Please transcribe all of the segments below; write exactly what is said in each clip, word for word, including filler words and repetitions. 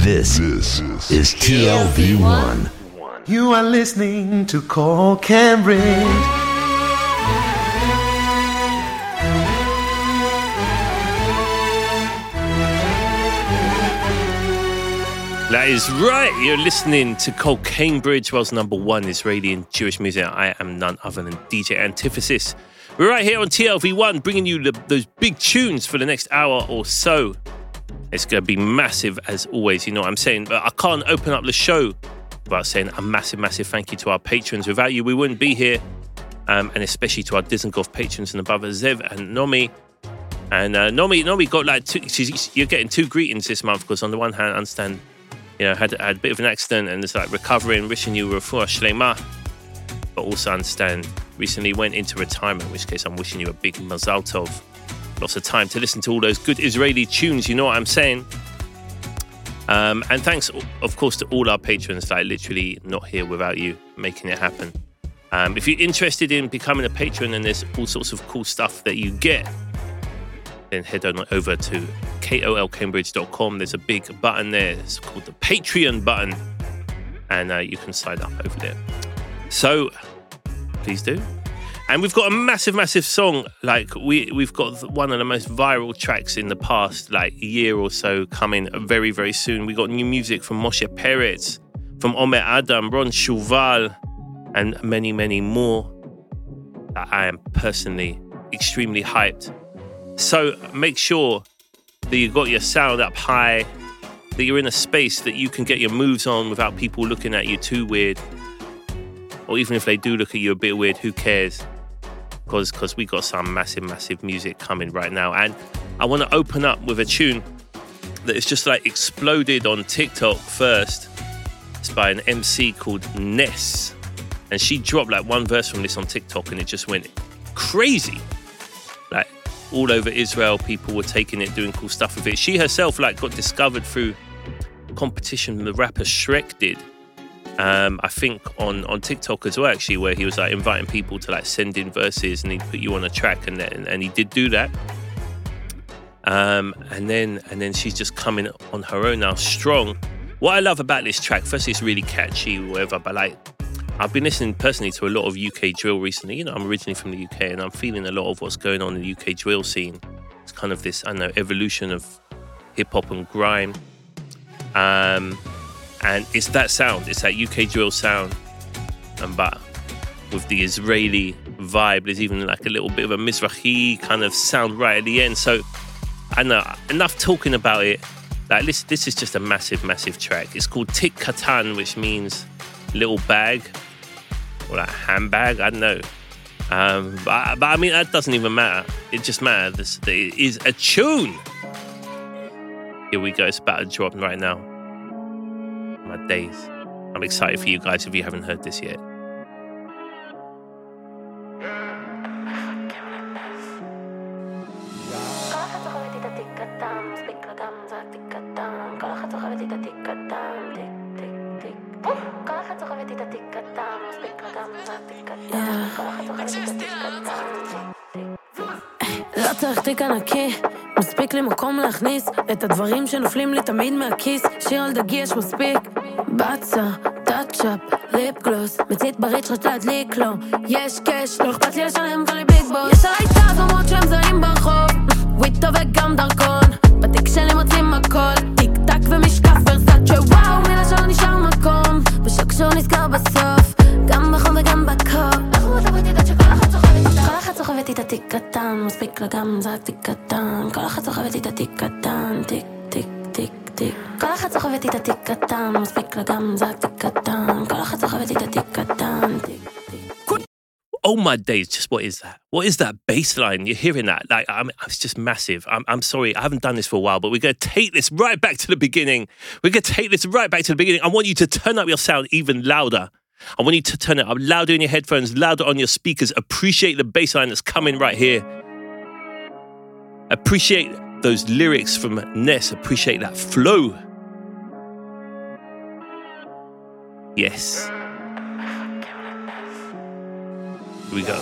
This is T L V one. You are listening to Call Cambridge. That is right. You're listening to Cole Cambridge, world's number one Israeli and Jewish music. I am none other than D J Antithesis. We're right here on T L V one, bringing you the, those big tunes for the next hour or so. It's going to be massive as always, you know what I'm saying? But I can't open up the show without saying a massive, massive thank you to our patrons. Without you, we wouldn't be here. Um, and especially to our Dizengoff patrons and above, Zev and Nomi. And uh, Nomi, Nomi got like two, she's, you're getting two greetings this month because on the one hand, I understand, you know, had, had a bit of an accident and it's like recovering, wishing you refuah shlema. But also understand, recently went into retirement, in which case I'm wishing you a big mazal tov. Lots of time to listen to all those good Israeli tunes, you know what I'm saying? Um, and thanks, of course, to all our patrons, like literally not here without you, making it happen. Um, if you're interested in becoming a patron and there's all sorts of cool stuff that you get, then head on over to kol cambridge dot com. There's a big button there. It's called the Patreon button. And uh, you can sign up over there. So, please do. And we've got a massive, massive song. Like, we, we've got one of the most viral tracks in the past, like, year or so coming very, very soon. We got new music from Moshe Peretz, from Omer Adam, Ron Shuval, and many, many more that I am personally extremely hyped. So make sure that you got your sound up high, that you're in a space that you can get your moves on without people looking at you too weird. Or even if they do look at you a bit weird, who cares? Because because we got some massive, massive music coming right now. And I want to open up with a tune that is just like exploded on TikTok first. It's by an M C called Ness. And she dropped like one verse from this on TikTok and it just went crazy. Like all over Israel, people were taking it, doing cool stuff with it. She herself like got discovered through competition the rapper Shrek did. Um, I think on, on TikTok as well, actually, where he was like inviting people to like send in verses and he'd put you on a track, and and, and he did do that. Um, and then and then she's just coming on her own now, strong. What I love about this track, firstly, it's really catchy, or whatever, but like I've been listening personally to a lot of U K drill recently. You know, I'm originally from the U K, and I'm feeling a lot of what's going on in the U K drill scene. It's kind of this, I don't know, evolution of hip hop and grime. Um. And it's that sound, it's that U K drill sound, and but with the Israeli vibe, there's even like a little bit of a Mizrahi kind of sound right at the end. So I know, enough talking about it. Like this, this is just a massive, massive track. It's called Tik Katan, which means little bag or like handbag. I don't know, um, but, but I mean that doesn't even matter. It just matters that it is a tune. Here we go. It's about to drop right now. My days. I'm excited for you guys if you haven't heard this yet. לא צריך תיק ענקי, מספיק לי מקום להכניס את הדברים שנופלים לי תמיד מהכיס. שיר על דגי יש מספיק, בצע, טאצ'אפ, ליפ גלוס, מצית בריץ' רצה להדליק לו. יש קש, לא אכפת לי לשלם כל לי ביג בוס. יש עליי תג אומרות שהם זרים ברחוב, וויטו וגם דרכון, בתיק שלי מוצאים הכל, טיק טק ומשקף ורסאצ'ה, וואו מילה שלא נשאר מקום, בשוק שהוא נזכר בסוף, גם בחום וגם בקור. אנחנו עוד עבוד ידעת שכל אחת סוחבת איתה, כל אחת סוחבת איתה תיק קטן, מספיק לה גם זה תיק קטן, כל אחת סוחבת איתה תיק קטן, תיק תיק תיק תיק, כל אחת סוחבת איתה תיק קטן, מספיק לה גם זה תיק קטן, כל אחת סוחבת איתה תיק קטן, תיק תיק. Oh my days, just what is that? What is that bass line? You're hearing that? Like, I'm, it's just massive. I'm, I'm sorry, I haven't done this for a while, but we're going to take this right back to the beginning. We're going to take this right back to the beginning. I want you to turn up your sound even louder. I want you to turn it up louder in your headphones, louder on your speakers. Appreciate the bass line that's coming right here. Appreciate those lyrics from Ness. Appreciate that flow. Yes. Here we go.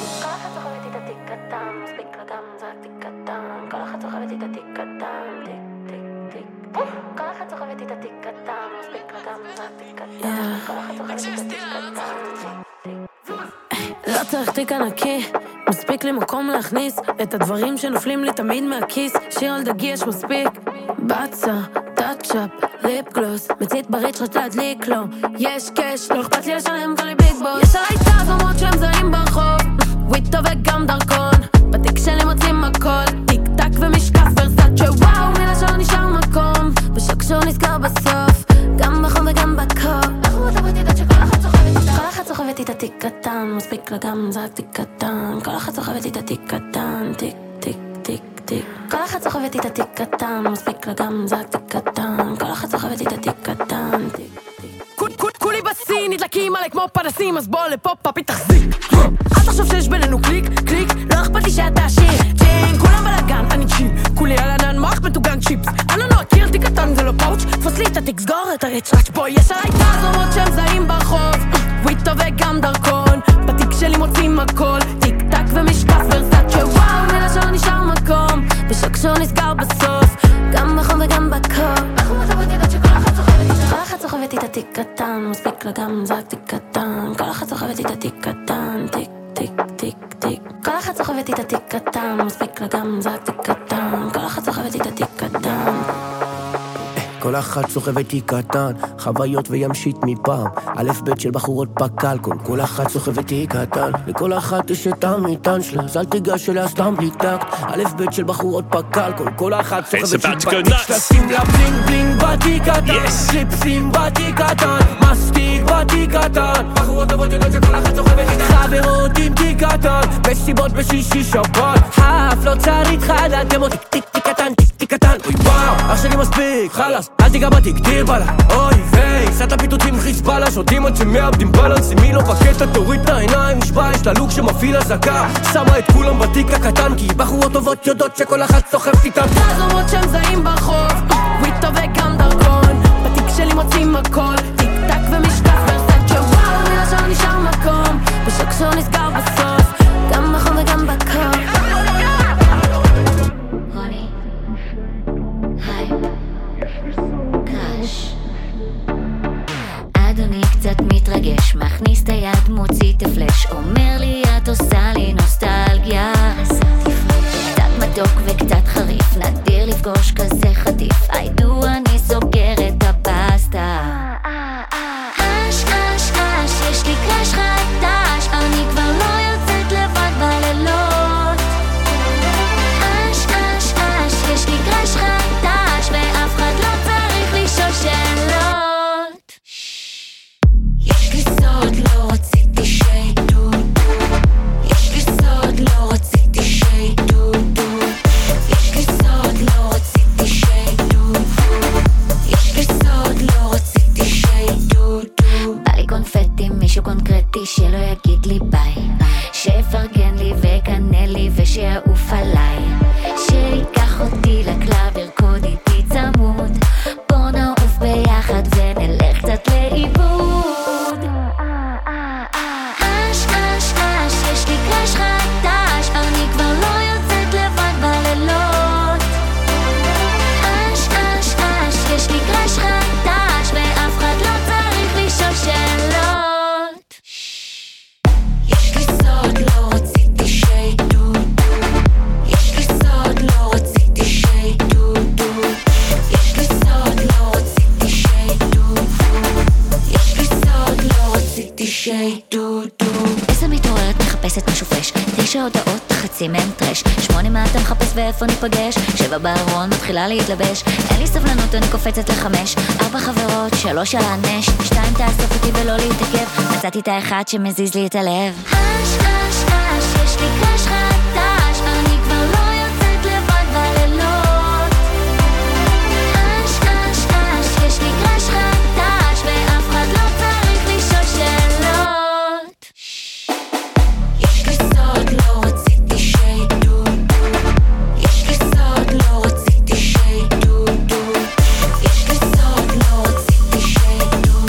כל אחת סוחבת איתה תיק קטן, תיק תיק תיק, כל אחת סוחבת איתה תיק קטן, מספיק לה גם זה תיק קטן, כל אחת סוחבת איתה תיק קטן. לא צריך תיק ענקי, מספיק לי מקום להכניס את הדברים שנופלים לי תמיד מהכיס. שיר על דגש מספיק, בצע, טאצ'אפ, ליפ גלוס, מצית ברית שרש להדליק לו. יש קש, לא אכפת לי לשלם כל לי ביג בוס. יש עליי תג אומרות שהם זרים ברחוב, וויטו וגם דרכון, בתיק שלי מוצאים הכל, טיק טק ומשקף ורסאצ'ה. וואו, מילה שלא נשאר מקום, בשקשור נסגר בסוף, גם בחום וגם בקור. אנחנו מדברת איתה שכל אחת סוחבת איתה, כל אחת סוחבת איתה תיק קטן, מספיק לה גם זה תיק קטן, כל אחת סוחבת איתה תיק קטן, תיק תיק תיק תיק, כל אחת סוחבת איתה תיק קטן, מספיק לה גם זה תיק קטן, כל אחת סוחבת איתה תיק קטן, תיק תיק. כולי בסין, נדלקים עלי כמו פנסים, אז בוא לפה פאפי תחזיק. אל תחשוב שיש בינינו קליק, קליק, לא אכפת לי שאתה עשיר. כן, כולם בלגן, אני צ'יל, כולי על ענן מוח מטוגן צ'יפס. אני לא אכיר, תיק קטן זה לא פאוץ', תפוס לי את התיק, סגור את הרצ'רץ'. בואי, יש עליי תזומות שהם זרים ברחוב, וויטו וגם דרכון, בתיק שלי מוצאים הכל, טיק טק ומשקף ורסאצ'ה. וואו, מילה שלא נשאר מקום, בשקשור נסגר בסוף, גם בחום וגם בקור. אנחנו מדברות יודעות שכל אחת סוחבת איתה, כל אחת סוחבת איתה תיק קטן, מספיק לה גם זה תיק קטן, כל אחת סוחבת איתה תיק קטן, תיק תיק תיק תיק, כל אחת סוחבת איתה תיק קטן, מספיק לה גם זה תיק קטן, כל אחת סוחבת איתה תיק קטן. כל אחת סוחבת תיק קטן, חוויות וימשית מפעם, א' ב' של בחורות פקל, כל כל אחת סוחבת תיק קטן, לכל אחת יש את המטען שלה, אז אל תיגש אליה סתם בלי טקט, א' ב' של בחורות פקל, כל כל אחת סוחבת תיק בתיק שלה, שים לה בלינג בלינג בתיק קטן, קליפסים בתיק קטן, מסטיק בתיק קטן, בחורות טובות יודעות שכל אחת סוחבת איתה, חברות עם תיק קטן, מסיבות בשישי שבת, האף לא צריך חדה, דמו תיק תיק תיק קטן, תיק תיק קטן, אוי וואו, אח שלי מספיק, חלאס אל תיגע בתיק, תיר בלה, אוי ויי סעת פיתוצים חיזבאללה, שותים עד שמאבדים בלנס, מי לא בקטע תוריד את העיניים, נשבע יש לה לוק שמפעיל הזקה, שמה את כולם בתיק הקטן, כי בחורות טובות יודעות שכל אחת סוחבת איתם. תזומות שהם זרים ברחוב, וויטו וגם דרכון, בתיק שלי מוצאים הכל, טיק טק ומשקף ורסאצ'ה. וואו, מילה שלא נשאר מקום, בשקשור נסגר בסוף, גם בחום וגם בקור. רוני הייפ קראש, אדוני קצת מתרגש, מכניס את היד, מוציא את הפלש, אומר לי את עושה לי נוסטלגיה, קצת מתוק וקצת חריף, נדיר לפגוש כזה חטיף, היידו אני סוגר את הפסטה. אש אש אש, יש לי קראש חדש, אני כבר לא יוצאת לבד בלילות. אש אש אש, יש לי קראש חדש, ואף אחד לא צריך לשאול שאלות. יש לי סוד, לא רציתי שידעו, יש לי סוד, לא רציתי שידעו, יש לי סוד, לא רציתי שידעו, יש לי סוד, לא רציתי שידעו. בא לי קונפטי, מישהו קונקרטי שלא יגיד לי ביי, שיפרגן לי וקנה לי ושיעוף עליי, שיקח אותי לקלאב, ירקוד איתי צמוד, בוא נעוף ביחד ונלך קצת לאיבוד. אש אש אש, יש לי קראש חדש, אני כבר לא יוצאת לבד בלילות. אש אש אש, יש לי קראש חדש, ואף אחד לא צריך לשאול שאלות. יש לי סוד, לא רציתי שידעו, יש לי סוד, לא רציתי שידעו, יש לי סוד, לא רציתי שידעו, יש לי סוד, לא רציתי שידעו. איזה מתעוררת מחפשת משהו פרש, תשע הודעות, חצי מהם טרש, שמונה מה אתה מחפש ואיפה ניפגש, שבע בארון מתחילה להתלבש, אין לי סבלנות אני קופצת לחמש, ארבע חברות, שלוש על הנש, שתיים תאסוף אותי ולא להתעכב, מצאתי את האחד שמזיז לי את הלב. אש אש אש, יש לי קראש חדש, אני כבר לא יוצאת לבד בלילות. אש אש אש, יש לי קראש חדש, ואף אחד לא צריך לשאול שאלות. יש לי סוד, לא רציתי שידעו, יש לי סוד, לא רציתי שידעו, יש לי סוד, לא רציתי שידעו,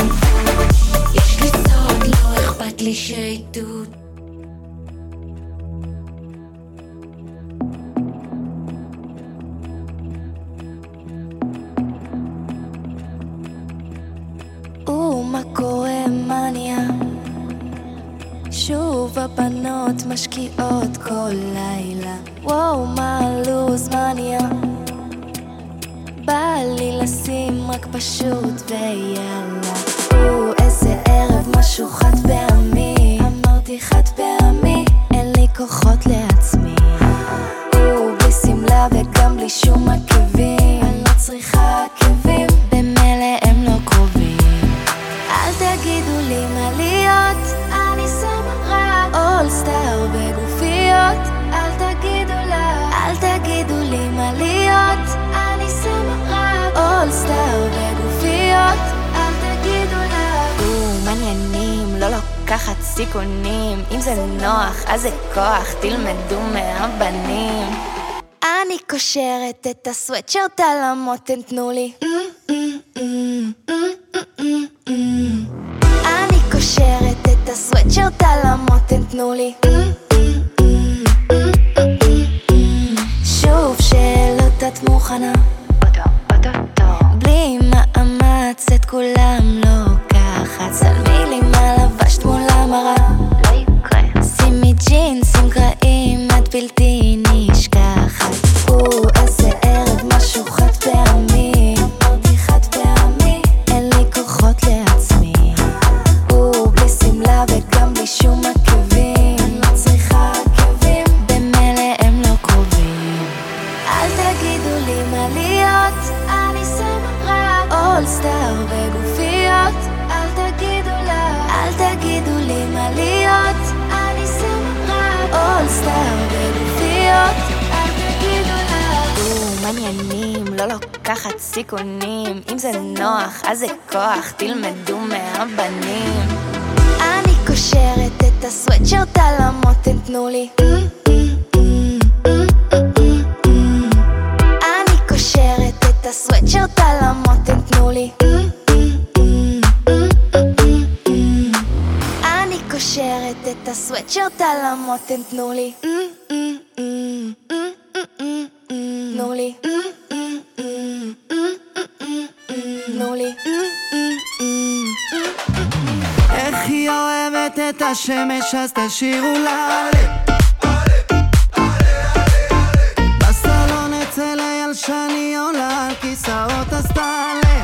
יש לי סוד, לא אכפת לי שידעו. שוב הבנות משקיעות כל לילה. וואו, מה הלוז, מה נהיה? בא לי לשים רק פשוט ויאללה. או, איזה ערב, משהו חד פעמי. אמרתי חד פעמי, אין לי כוחות לעצמי. או, בלי סמלה וגם בלי שום עקבים. אני לא צריכה עקבים, במילא הם לא קרובים. אל תגידו לי מה להיות, אני שמה רק אולסטאר בגופיות. אל תגידו לה, אל תגידו לי מה להיות, אני שמה רק אולסטאר בגופיות. אל תגידו לה, או מעניינים, לא לוקחת סיכונים. אם זה נוח אז זה כוח, תלמדו מהבנים. אני קושרת את הסוויטשרט על המותן, תנו לי. אני קושרת את הסוויטשרט על המותן, תנו לי. שוב שאלות, את מוכנה? בלי מאמץ את כולם לוקחת. צלמי לי מה לבשת מול המראה, לא יקרה. שימי ג'ינסים קרעים, את בלתי נשכחת. או, איזה ערב, משהו חד פעמי. אמרתי חד פעמי, אין לי כוחות לעצמי. או, בלי סמלה וגם בלי שום עקבים. אני לא צריכה עקבים, במילא הם לא קרובים. אל תגידו לי מה להיות, אני שמה רק אולסטאר בגופיות. אל תגידו לה, אל תגידו לי מה להיות, אני שמה רק אולסטאר בגופיות. אל תגידו לה, או מעניינים, לא לוקחת סיכונים. אם זה נוח אז זה כוח, תלמדו מהבנים. אני קושרת את הסוויטשרט על המותן, תנו לי. אני קושרת את הסוויטשרט על המותן, תנו לי. אני קושרת את הסוויטשרט על המותן, תנו לי. תנו לי. תנו לי. איך היא אוהבת את השמש, אז תשאירו לה. בסלון אצל אייל שאני עולה על כיסאות, אז תעלה.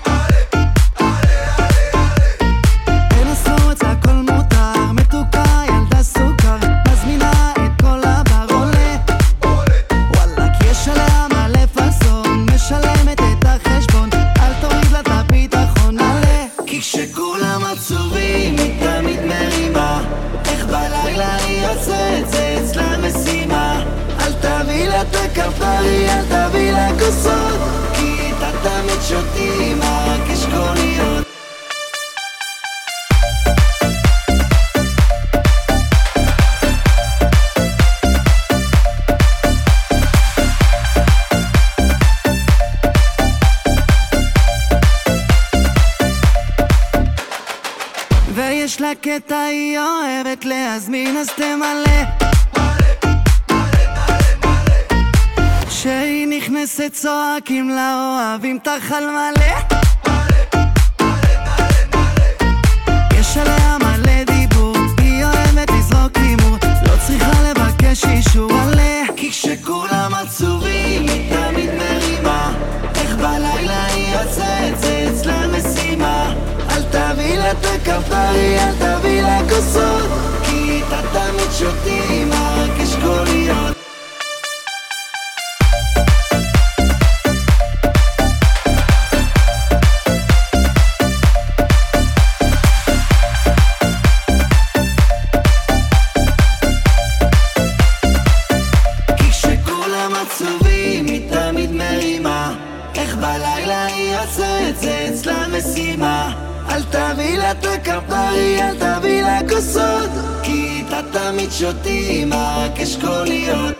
תנסו את זה, הכל מותר, מתוקה, ילדה סוכר, מזמינה את כל הבר, עולה. וואלה, כי יש עליה מלא פסון, משלמת את החשבון, אל תוריד לה את הביטחון, עלה. כי כשכולם עצובים, היא תמיד מרימה. איך בלילה היא יוצאת, זה אצלה משימה. אל תביא לה את הכפרי, אל תביא לה כוסות, כי איתה תמיד שותים רק אשכוליות. ויש לה קטע, היא אוהבת להזמין, אז תמלא. כשהיא נכנסת צועקים לה, אוהבים תחל מלא. יש עליה מלא דיבור, היא אוהבת לזרוק הימור, לא צריכה לבקש אישור, עלה. כי כשכולם עצובים, היא תמיד מרימה. איך בלילה היא יוצאת, זה אצלה משימה. אל תביא לה את הכפרי, אל תביא לה כוסות, כי איתה תמיד שותים רק אשכוליות. כי כשכולם עצובים, היא תמיד מרימה. איך בלילה היא יוצאת, זה אצלה משימה. אל תביא לה את הכפרי, אל תביא לה כוסות, כי איתה תמיד שותים רק אשכוליות.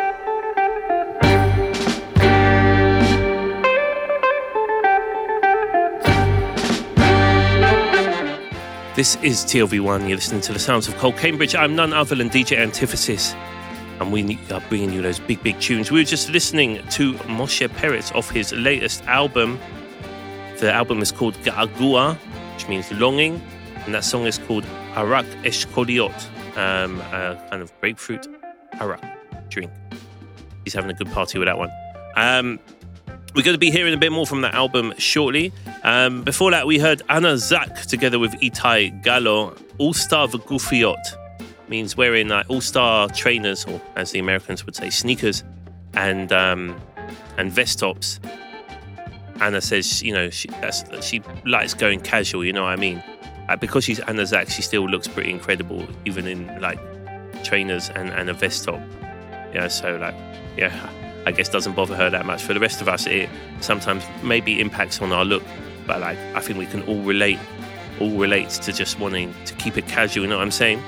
This is T L V one. You're listening to the sounds of Cole Cambridge. I'm none other than D J Antithesis, and we are bringing you those big, big tunes. We were just listening to Moshe Peretz off his latest album. The album is called Ga'agua, which means longing. and that song is called Arak Eshkoliot, um, a kind of grapefruit arak drink. He's having a good party with that one. Um, we're going to be hearing a bit more from that album shortly. Um, before that, we heard Anna Zak together with Itai Gallo, All-Star V'Gufiot. Means wearing like all-star trainers, or as the Americans would say, sneakers, and um, and vest tops. Anna says, you know, she, that's, she likes going casual, you know what I mean? Uh, because she's Anna Zak, she still looks pretty incredible, even in like trainers and, and a vest top. Yeah, so like, yeah, I guess doesn't bother her that much. For the rest of us, it sometimes maybe impacts on our look, but like, I think we can all relate, all relate to just wanting to keep it casual, you know what I'm saying?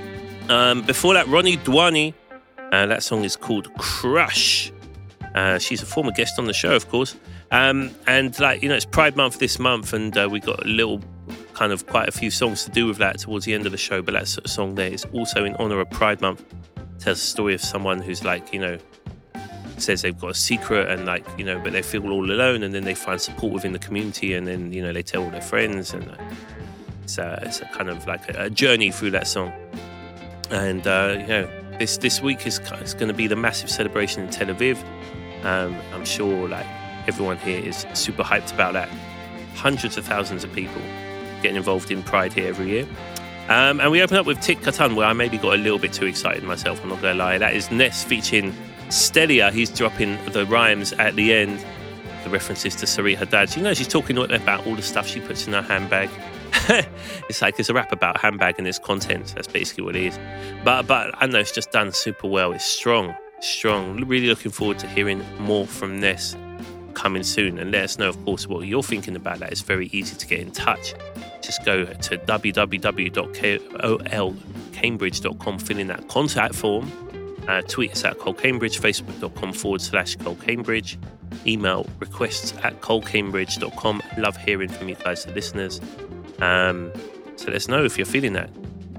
Um, before that, Ronnie Dwani, uh, that song is called Crush. Uh, she's a former guest on the show, of course. Um, and like, you know, it's Pride Month this month, and uh, we got a little kind of quite a few songs to do with that towards the end of the show. But that sort of song there is also in honor of Pride Month. It tells a story of someone who's like, you know, says they've got a secret and like, you know, but they feel all alone, and then they find support within the community, and then, you know, they tell all their friends, and uh, it's, a, it's a kind of like a, a journey through that song. And, uh, you know, this, this week is, is going to be the massive celebration in Tel Aviv. Um, I'm sure, like, everyone here is super hyped about that. Hundreds of thousands of people getting involved in Pride here every year. Um, and we open up with Tik Katan, where I maybe got a little bit too excited myself, I'm not going to lie. That is Ness featuring Stelia. He's dropping the rhymes at the end, the references to Sarit Haddad. You know, she's talking about all the stuff she puts in her handbag. It's like it's a rap about handbag and its contents. That's basically what it is. But but I know it's just done super well. It's strong, strong. Really looking forward to hearing more from Ness coming soon. And let us know, of course, what you're thinking about that. It's very easy to get in touch. Just go to w w w dot kol cambridge dot com, fill in that contact form. Uh, tweet us at colcambridge, facebook.com forward slash colcambridge. Email requests at colcambridge dot com. Love hearing from you guys, the listeners. Um, so let us know if you're feeling that.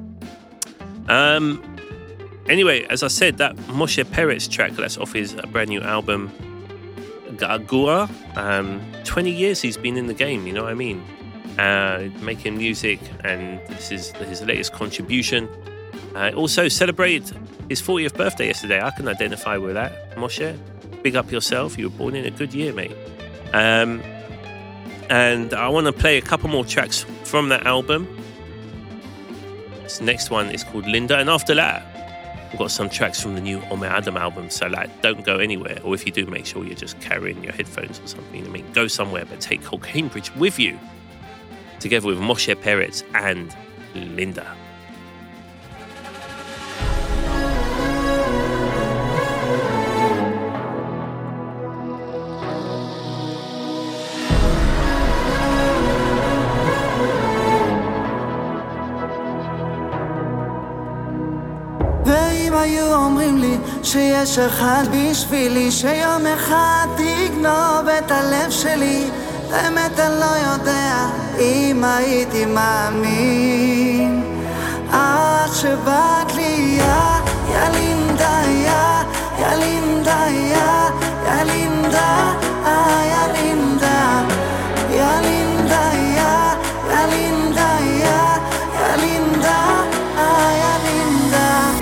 Um, anyway, as I said, that Moshe Peretz track, that's off his brand new album, Ga'agua. Um, twenty years he's been in the game, you know what I mean? Uh, making music, and this is his latest contribution. Uh, also celebrated his fortieth birthday yesterday. I can identify with that, Moshe. Big up yourself. You were born in a good year, mate. Um, and I want to play a couple more tracks from that album. This next one is called Linda. And after that, we've got some tracks from the new Omer Adam album. So, like, don't go anywhere. Or if you do, make sure you're just carrying your headphones or something. I mean, go somewhere, but take Col Cambridge with you, together with Moshe Peretz and Linda. ואם היו אומרים לי שיש אחד בשבילי שיום אחד תגנוב את הלב שלי, באמת אני לא יודע אם הייתי מאמין. עד שבאת לי יא, יא לינדה, יא, יא לינדה, יא, יא לינדה, יא לינדה, יא לינדה, יא, יא לינדה, יא, יא לינדה, יא לינדה.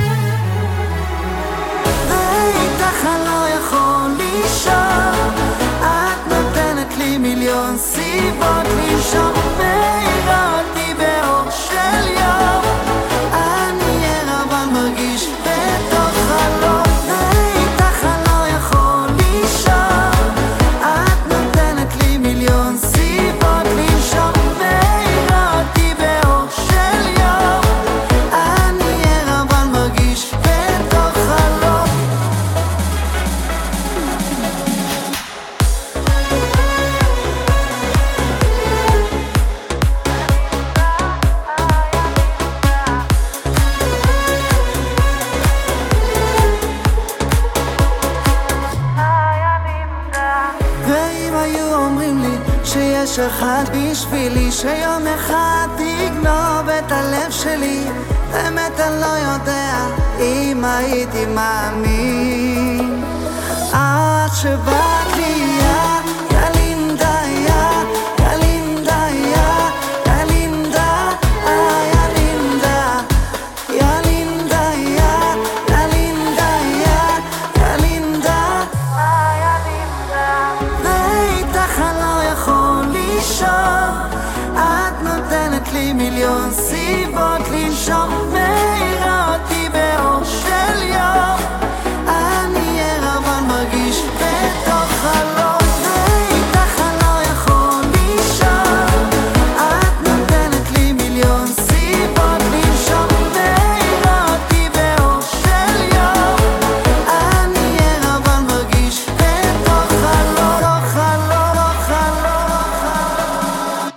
ואיתך אני לא יכול לישון, את נותנת לי מיליון סיבות לישון, מאירה אותי באור של יום, אני ער אבל מרגיש בתוך חלום. ואיתך אני לא יכול לישון, את נותנת לי מיליון סיבות לישון, מאירה אותי באור של יום, אני ער אבל מרגיש בתוך חלום. ואם היו אומרים לי שיש אחד בשבילי שיום אחד תגנוב את הלב שלי, באמת אני לא יודע אם הייתי מאמין. עד שבאת לי יא, יא לינדה, יא, יא לינדה, יא, יא לינדה, מיליון סיבות לנשום, מאירה אותי באור של יום. אני ער אבל מרגיש בתוך חלום, ואיתך אני לא יכול לישון. את נותנת לי מיליון סיבות לנשום, מאירה אותי באור של יום. אני ער אבל מרגיש בתוך חלום, תוך חלום, תוך חלום, תוך חלום.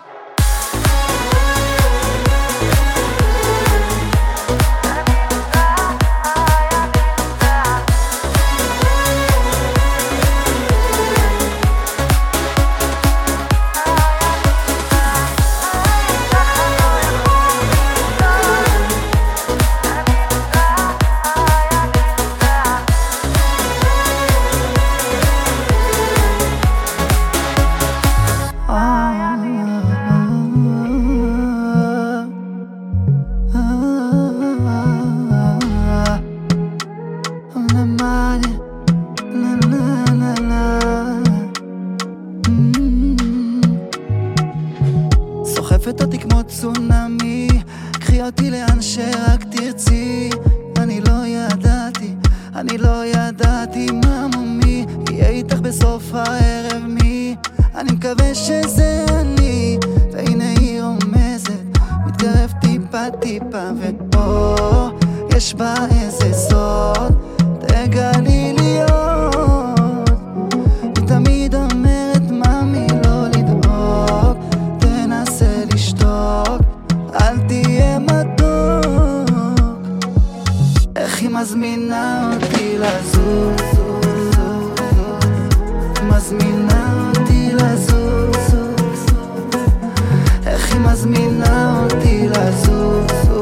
סוחפת אותי כמו צונמי, קחי אותי לאן שרק תרצי. אני לא ידעתי, אני לא ידעתי מה מומי יהיה איתך בסוף הערב מי. אני מקווה שזה אני, והנה היא רומזת, מתקרב טיפה טיפה, ופה יש בה איזה סוד, תגלי להיות. היא תמיד אומרת ממי לא לדאוג, תנסה לשתוק, אל תהיה מתוק. איך היא מזמינה אותי לזוז, מזמינה אותי לזוז. איך היא מזמינה אותי לזוז,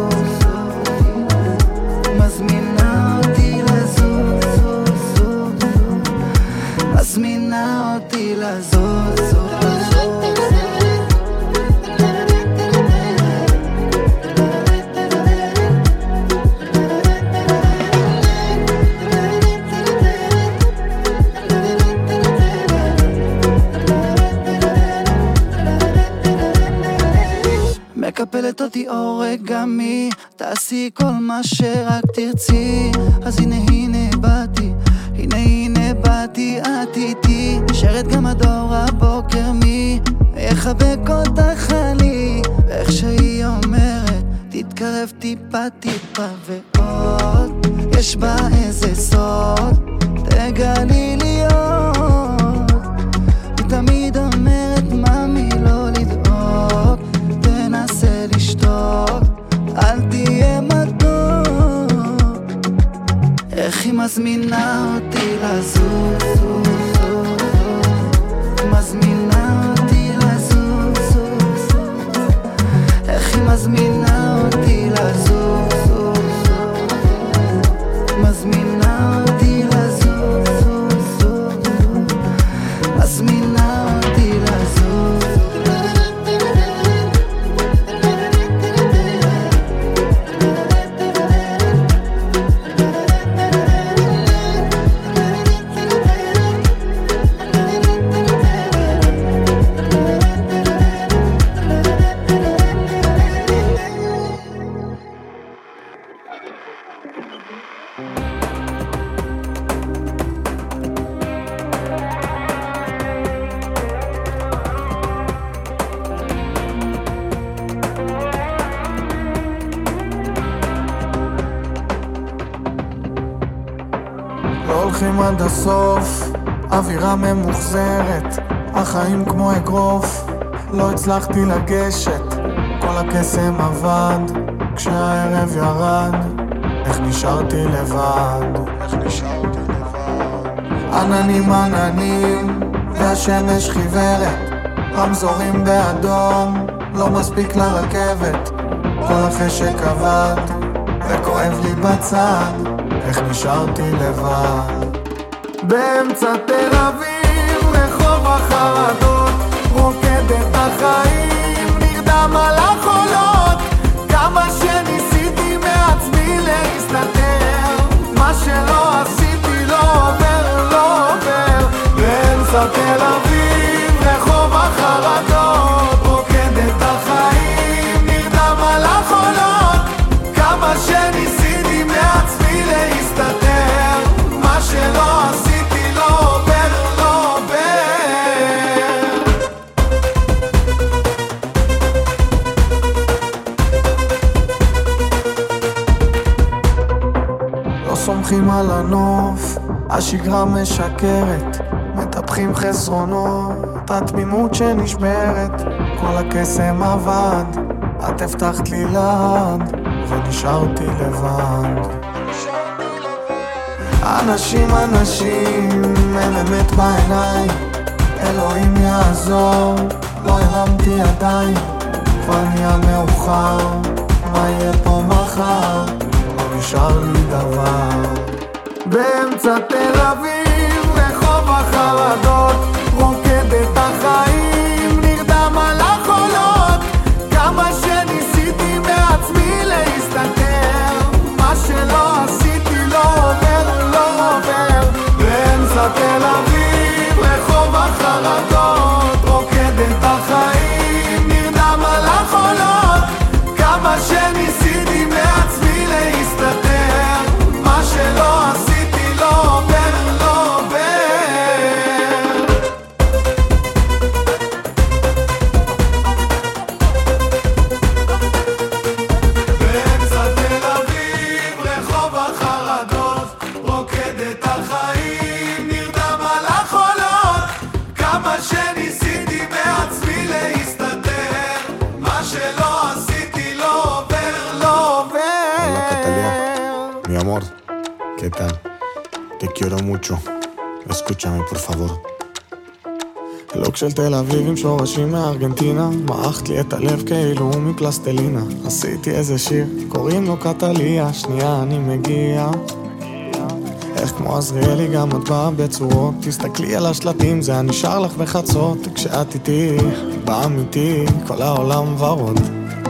מזמינה אותי לזוז, מזמינה אותי לזוז. מקפלת אותי אורגמי, תעשי כל מה שרק תרצי. אז הנה הנה באתי, הנה הנה באתי, את איתי. נשארת גם עד אור הבוקר, מי יחבק אותך לי. ואיך שהיא אומרת, תתקרב טיפה טיפה ועוד, יש בה איזה סוד, תגלי להיות. היא תמיד אומרת ממי לא לדאוג, תנסה לשתוק, אל תהיה מתוק. איך היא מזמינה אותי לזוז, מזמינה אותי לזוז. איך היא מזמינה אותי לזוז, מזמינה אותי לזוז, מזמינה אותי לזוז. לא הולכים עד הסוף, אווירה ממוחזרת, החיים כמו אגרוף, לא הצלחתי לגשת, כל הקסם עבד, כשהערב ירד, איך נשארתי לבד, איך נשארתי לבד. עננים עננים, והשמש חיוורת, רמזורים באדום, לא מספיק לרכבת, כל החשק עבד, וכואב לי בצד, איך נשארתי לבד. באמצע תל אביב, רחוב החרדות, רוקד את החיים, נרדם על החולות. כמה שניסיתי מעצמי להסתתר, מה שלא עשיתי לא עובר, לא עובר. באמצע תל אביב, רחוב החרדות, רוקד את החיים, נרדם על הולכים על הנוף, השגרה משקרת, מטפחים חסרונות, התמימות שנשברת. כל הקסם עבד, את הבטחת לי לעד, ונשארתי לבד. אנשים אנשים, אין אמת בעיניים, אלוהים יעזור, לא הרמתי עדיין, כבר נהיה מאוחר, מה יהיה פה מחר, לא נשאר לי דבר. באמצע תל אביב, רחוב החרדות, רוקד את החיים, נרדם על החולות, כמה שניסיתי בעצמי להסתתר, מה שלא עשיתי לא עובר, לא עובר. באמצע תל אביב, רחוב החרדות, רוקד את החיים, נרדם על החולות, כמה שניסיתי מעצמי להסתתר, מה שלא עשיתי לא עובר, לא עובר. באמצע תל אביב, רחוב החרדות, רוקד את החיים, נרדם על החולות, כמה שניסיתי מעצמי להסתתר, מה שלא עשיתי לא עובר, לא עובר. Mi amor, ¿qué tal? Te quiero mucho. Escúchame, por favor. לוק של תל אביב עם שורשים מארגנטינה, מעכת לי את הלב כאילו הוא מפלסטלינה. עשיתי איזה שיר, קוראים לו קטליה, שנייה אני מגיע. איך כמו עזריאלי גם את באה בצורות, תסתכלי על השלטים, זה הנשאר לך בחצות. כשאת איתי, באמיתי, כל העולם ורוד.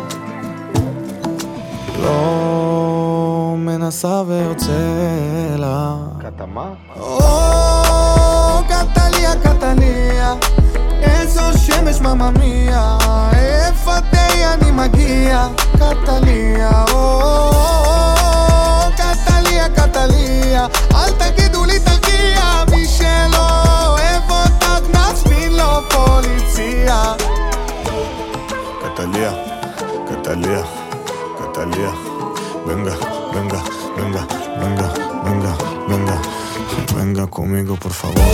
לא מנסה ויוצא לה ¿Catama? או, קטליה, קטליה, איזו שמש מממיה, איפה די אני מגיע, קטליה, או, קטליה, קטליה, אל תגידו לי תרגיע, מי שלא אוהב אותך נצמין לו פוליציה. Catalía, Catalía, Catalía. Venga, venga, venga, venga, venga, venga. Venga conmigo, por favor.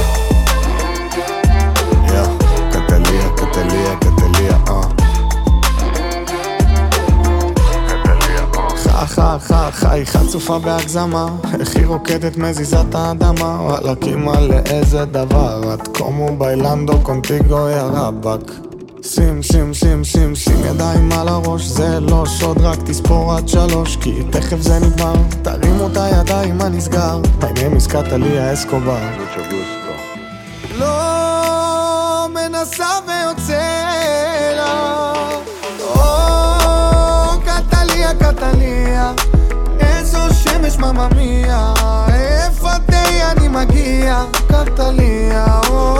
Ya, yeah. Catalía, Catalía, Catalía, ah. Catalía, ah. חי, חי, חי, חצופה בהגזמה, איך היא רוקדת מזיזת האדמה, וואלה כמעלה איזה דבר, את כמו ביילנדו קונטיגו יא רבק. שים, שים, שים, שים, שים ידיים על הראש, זה לא שוד, רק תספור עד שלוש, כי תכף זה נגמר, תרימו את הידיים הנסגר, תהנה מסקת עליה אסקובר. Mucho gusto. לא מנסה ויוצא לה, או קטליה, קטליה, איזו שמש מממיה, איפה די אני מגיע, קטליה, או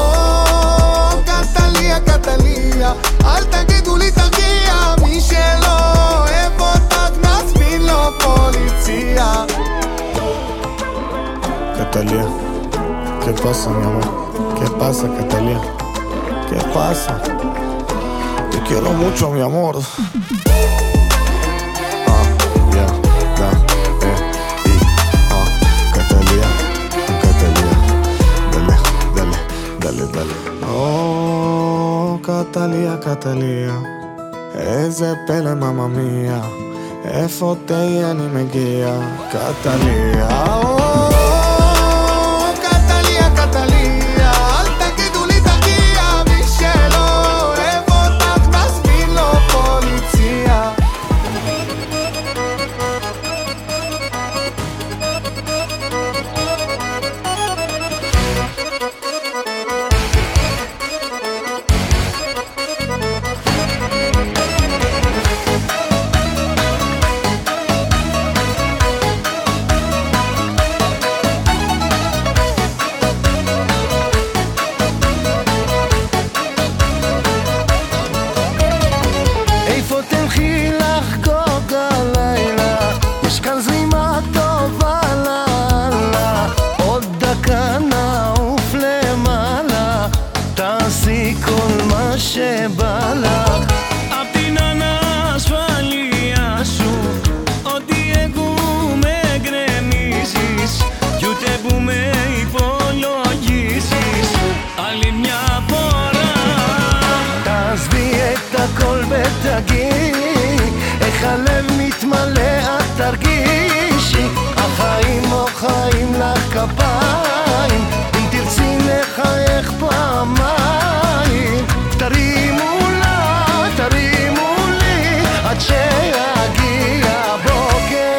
קטליה, קטליה, אל תגידו לי תרגיע, מי שלא אוהב אותך נצמין לו פוליציה. Catalía, ¿qué pasa, mi amor? ¿Qué pasa, Catalía? ¿Qué pasa? Te quiero mucho, mi amor. Ah, ya, da, eh, y, ah, Catalía, Catalía. Dale, dale, dale, dale. או, קטליה, קטליה, איזה פלא מממיה, איפה תהיה אני מגיע, קטליה, או, קטליה, קטליה, אל תגידו לי תרגיע, מי שלא אוהב אותך נזמין לו פוליציה. הכל ותגיעי, איך הלב מתמלא את תרגישי, החיים מוחאים לך כפיים, אם תרצי לחייך פעמיים, תרימו לה, תרימו לי, עד שיגיע הבוקר.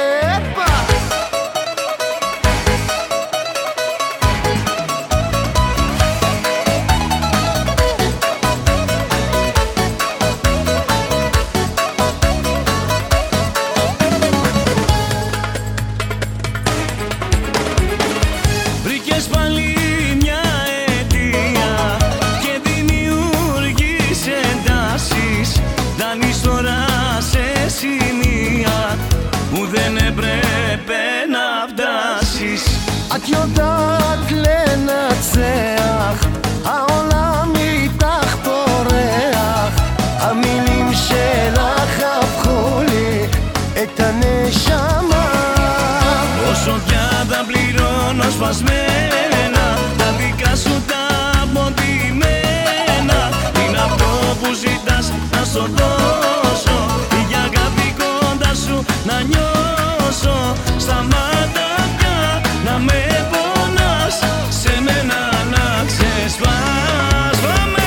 Βρήκες πάλι μια αιτία και δημιουργείς εντάσεις, δανείς τώρα σε σημεία που δεν έπρεπε να φτάσεις. את יודעת לנצח, העולם איתך פורח, המילים שלך הפכו לי את הנשמה. Όσο κι αν τα πληρώνω σπασμένα, τα δικά σου τα αποτιμένα, είναι αυτό που ζητάς να σου δώσω, για αγάπη κοντά σου να νιώσω. Σταμάτα πια να με πονάς, σε μένα να ξεσπάς. Πάμε!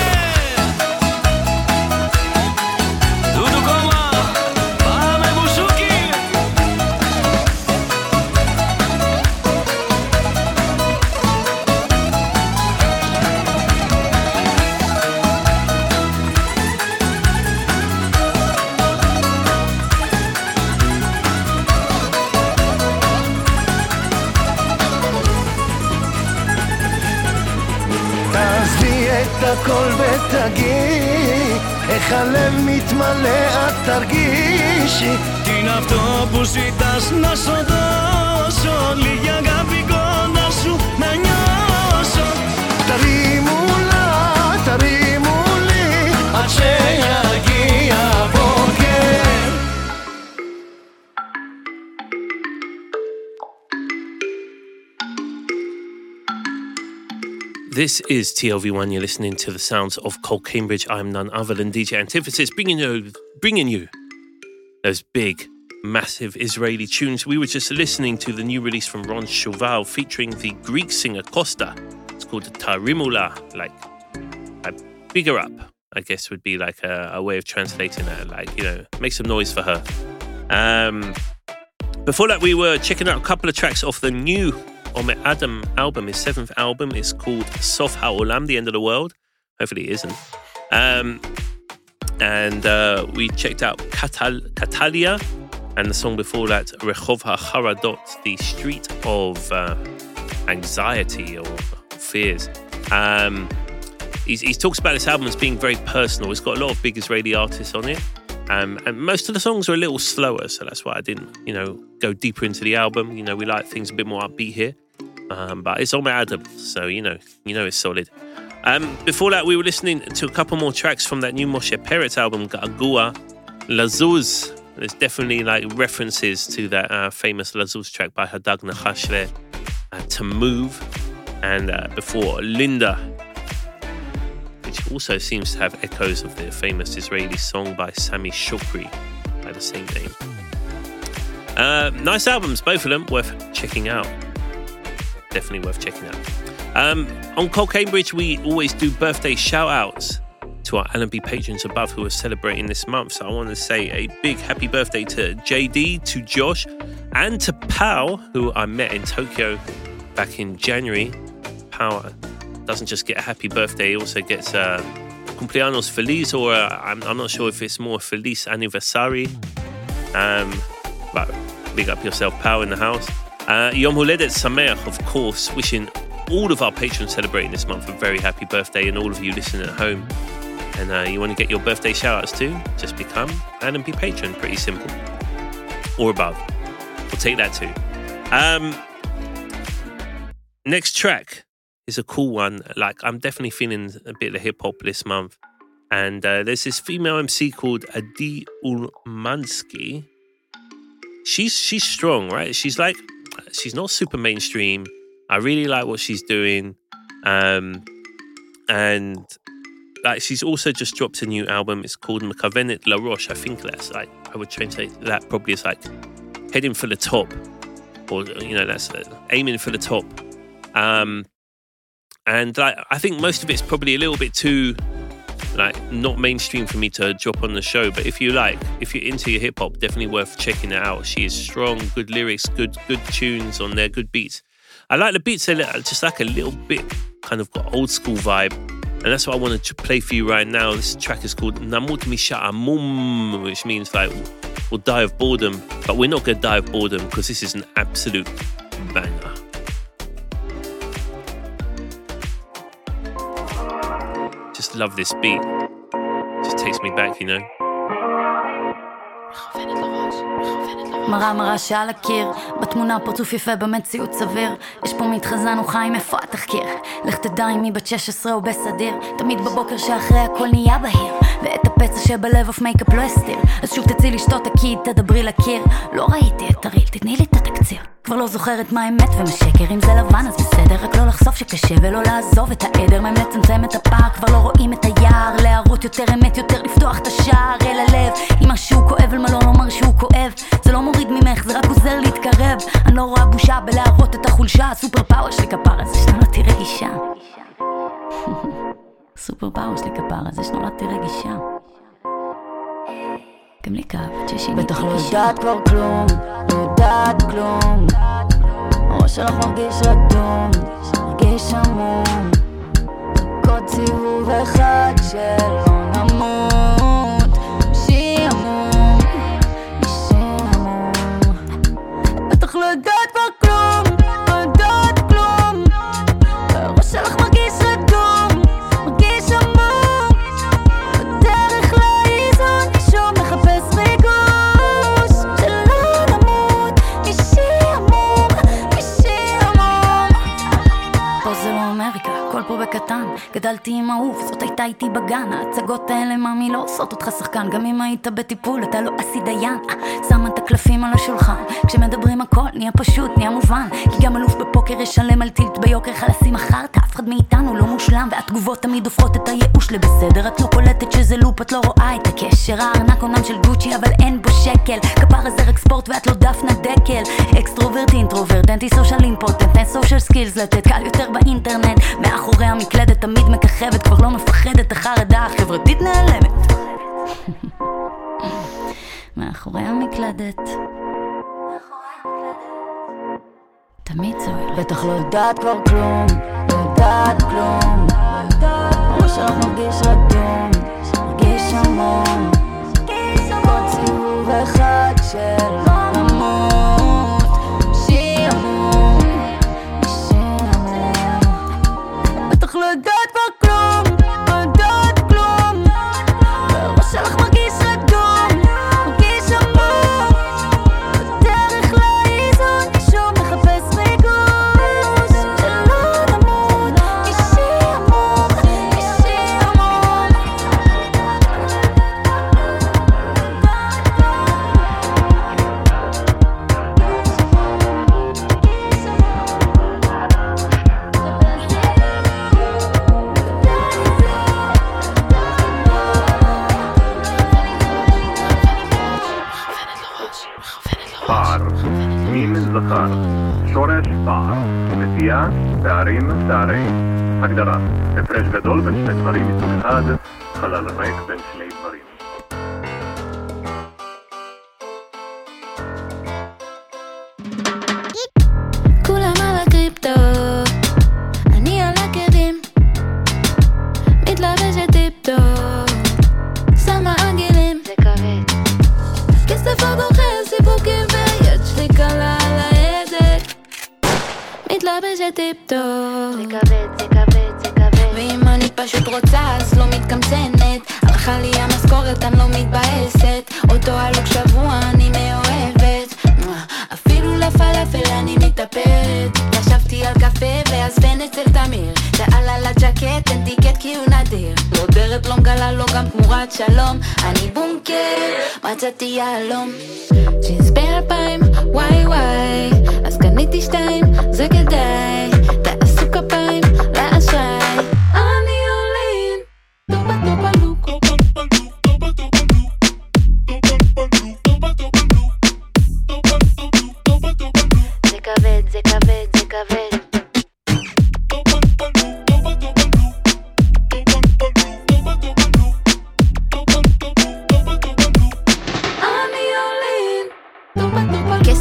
Τούτου κόμμα, πάμε μπουσούκι! תעזבי את הכל ותגיעי, איך הלב מתמלא את תרגישי, Τι είναι αυτό που ζητάς να σου δώσω, λίγη αγάπη κοντά σου να νιώσω. תרימו לה, תרימו לי, עד שיגיע הבוקר. This is T L V one. You're listening to the sounds of Cole Cambridge. I'm none other than D J Antithesis, bringing you, bringing you those big, massive Israeli tunes. We were just listening to the new release from Ron Chauvel featuring the Greek singer Costa. It's called Tarimula, like a bigger up, I guess would be like a, a way of translating that. Like, you know, make some noise for her. Um, before that, we were checking out a couple of tracks off the new Omer Adam album, his seventh album. Is called Sof HaOlam, The End of the World. Hopefully it isn't. Um, and uh, we checked out Katal, Katalia, and the song before that, Rehov HaCharadot, the street of uh, anxiety or fears. Um, he's, he talks about this album as being very personal. It's got a lot of big Israeli artists on it. Um, and most of the songs are a little slower, so that's why I didn't, you know, go deeper into the album. You know, we like things a bit more upbeat here. Um, but it's Omer Adam, so you know, you know it's solid. Um, before that, we were listening to a couple more tracks from that new Moshe Peretz album, Ga'agua, Lazuz. There's definitely like references to that uh, famous Lazuz track by Hadag Nachash there, uh, To Move, and uh, before Linda, which also seems to have echoes of the famous Israeli song by Sami Shokri by the same name. Uh, nice albums, both of them, worth checking out. Definitely worth checking out. Um, on Cole Cambridge, we always do birthday shout-outs to our L and B patrons above who are celebrating this month. So I want to say a big happy birthday to J D, to Josh, and to Pao, who I met in Tokyo back in January. Pao doesn't just get a happy birthday, he also gets a cumpleaños feliz, or a, I'm, I'm not sure if it's more feliz anniversary. Um, but big up yourself, Pao, in the house. Uh, Yom Huledet Sameach, of course, wishing all of our patrons celebrating this month a very happy birthday, and all of you listening at home. And uh, you want to get your birthday shout-outs too? Just become an L and B patron, pretty simple. Or above. We'll take that too. Um, next track is a cool one. Like, I'm definitely feeling a bit of hip-hop this month. And uh, there's this female M C called Adi Ulmansky. She's she's strong, right? She's like, she's not super mainstream. I really like what she's doing. Um, and like she's also just dropped a new album. It's called Mekavenet La Roche. I think that's like, I would translate that probably as like heading for the top, or you know, that's uh, aiming for the top. Um, and like I think most of it's probably a little bit too like not mainstream for me to drop on the show. But if you like, if you're into your hip hop, definitely worth checking it out. She is strong, good lyrics, good good tunes on there, good beats. I like the beats, a little, just like a little bit kind of got old school vibe. And that's what I wanted to play for you right now. This track is called Namut Misha'amum, which means like we'll die of boredom. But we're not going to die of boredom because this is an absolute banger. Just love this beat. Just takes me back, you know. מראה מראה שעל הקיר, בתמונה פרצוף יפה במציאות סביר. יש פה מתחזן הוא חיים, איפה התחקיר? לך תדע אם היא בת שש עשרה או בסדיר. תמיד בבוקר שאחרי הכל נהיה בהיר, ואת הפצע שבלב אוף מייקאפ לא הסתיר. אז שוב תצאי לשתות הקיד, תדברי לקיר. לא ראיתי את הריל, תתני לי את התקציר. כבר לא זוכרת מה אמת ומה שקר. אם זה לבן אז בסדר, רק לא לחשוף שקשה ולא לעזוב את העדר. מהם לצמצם את הפער, כבר לא רואים את היער. להראות יותר אמת, יותר לפתוח את השער אל הלב. אם משהו כואב על מלון אומר שהוא כואב, זה לא מוריד ממך, זה רק עוזר להתקרב. אני לא רואה בושה בלהראות את החולשה. הסופר פאוור שלי כפרה, זה שנולדתי רגישה. סופר פאוור שלי כפרה, זה שנולדתי רגישה. גם לי כאב, ששיניתי בטח לא יודעת כבר כלום, לא יודעת כלום. הראש שלך מרגיש רדום, מרגיש עמום. קוד סיבוב אחד שלא נמות. שיעמום, שיעמום. בטח לא יודעת כבר כלום, לא יודעת כלום. הראש שלך מרגיש רדום, מרגיש עמום. בדרך לאיזון שום מחפש ריגוש שלא נמות. שיעמום, שיעמום. פה זה לא אמריקה, הכל פה בקטן. גדלתי עם אהוב, זאת הייתה איתי בגן. ההצגות האלה מאמי לא עושות אותך שחקן. גם אם היית בטיפול אתה לא עשי דיין. שמה את הקלפים על השולחן, כשמדברים הכל נהיה פשוט, נהיה מובן. כי גם אלוף בפוקר ישלם על טילט ביוקר. חלסים אחרת, אף אחד מאיתנו לא מושלם. והתגובות תמיד הופכות את הייאוש לבסדר. את לא קולטת שזה לופ, את לא רואה את הקשר. הארנק עונם של גוצ'י אבל אין בו שקל. כפר הזה רק ספורט ואת לא דפנה דקל. אקסטרוברט, אינטרוברט, אנטי סושיאל אימפורטנט, אין סושיאל סקילס לתת. קל יותר באינטרנט, מאחורי המקלדת תמיד מככבת. כבר לא מפחדת, החרדה החברתית נעלמת. מאחורי המקלדת תמיד צוער. בטח לא יודעת כבר כלום, לא יודעת כלום. הראש שלך מרגיש רדום, מרגיש עמום. קוד סיבוב אחד שלא נמות. שיעמום, שיעמום. בטח לא יודעת כבר כלום, לא יודעת כלום. הראש שלך מרגיש רדום, מרגיש עמום. בדרך לאיזון שום מחפש ריגוש שלא נמות. שיעמום, שיעמום. פער, מין זכר, שורש פער, נטייה, פערים, פערי, הגדרה, הפרש גדול בין שני דברים מסוג אחד, חלל ריק בין שני דברים. כולם על הקריפטו, אני על הכלים, מתלבשת טיפ-טופ, שמה עגילים, זה כבד, כסף הבוחר סיפוקים ויד שלי קלה על ההדק, מתלבשת טיפ-טופ, זה כבד, זה כבד, זה כבד. ואם אני פשוט רוצה אז לא מתקמצנת, הלכה לי המשכורת אני לא מתבאסת, אותו הלוק שבוע אני מאוהבת, אפילו לפלאפל אני מתאפרת. ישבתי על קפה ועזבן אצל תמיר, שאל על הג'קט אין טיקט כי הוא נדיר, לא דרת לא מגלה לו גם תמורת שלום. אני בונקר, מצאתי יעלום, ג'ינס באלפיים, וואי וואי, אז קניתי שתיים, זה כדאי, תעשו כפיים לאשראי. אני עולין, טוב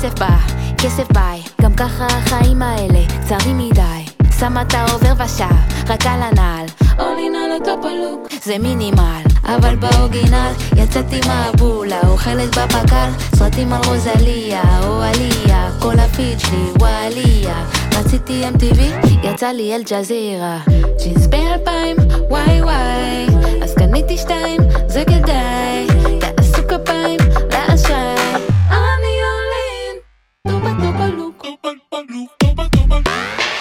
כסף בא, כסף ביי, גם ככה החיים האלה קצרים מדי. שמה את העובר ושב, רק על הנעל אולין על אותו פלוק, זה מינימל. אבל באורגינל יצאתי מהבולה, אוכלת בפקל סרטים על רוזליה או עליה, כל הפיד שלי וואליה. רציתי אם טי וי, יצא לי אל ג'זירה. ג'ינס באלפיים, וואי וואי, אז קניתי שתיים, זה כדאי. תעשו כפיים, לעשי אני אולין טובה טובה לוק, טובה טובה לוק, טובה טובה לוק,